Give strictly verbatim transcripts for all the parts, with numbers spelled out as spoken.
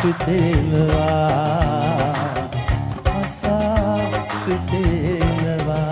සිතෙනවා අසා සිතෙනවා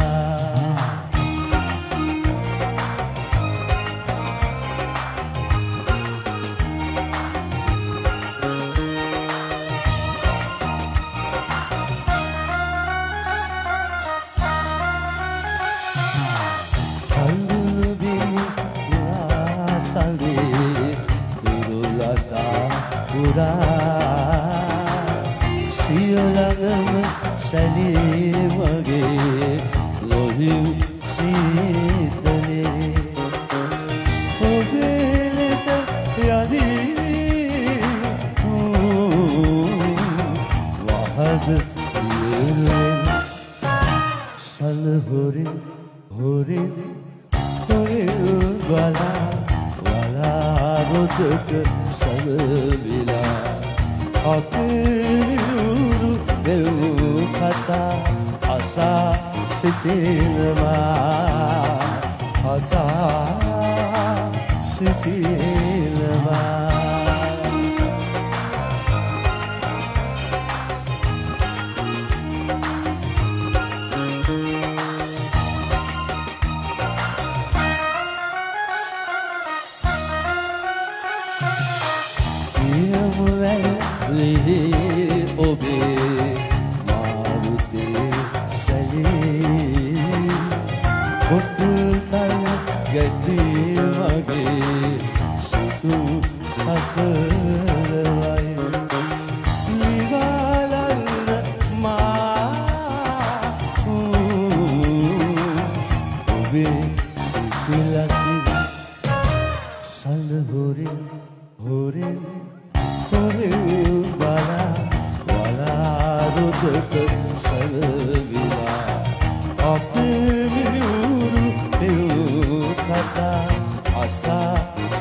සියලඟම සැලී වගේ ලොහිව් සීතලේ ඔබේ ලෙත යදී වහද විරුවෙන් සලහොරින් හොරින් හොරින් බලා වලා රොදක සලවිලා අපේරු දෙව් කතා අසා සිතෙනවා අසා සිතෙනවා ඔබේ මාරුතේ සැලී කොටුතන ගැටී වගේ සිතු සසරවයි නිවාලන්න මා ඔබේ සිසිලසින් සලහොරින් හොරින් හොරින් බලා රුදක සලවිලා අපේ මියුරු දෙව් කතා අසා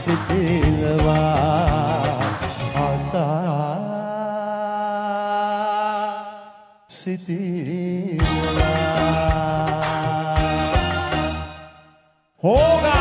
සිතෙනවා අසා සිතෙනවා හෝග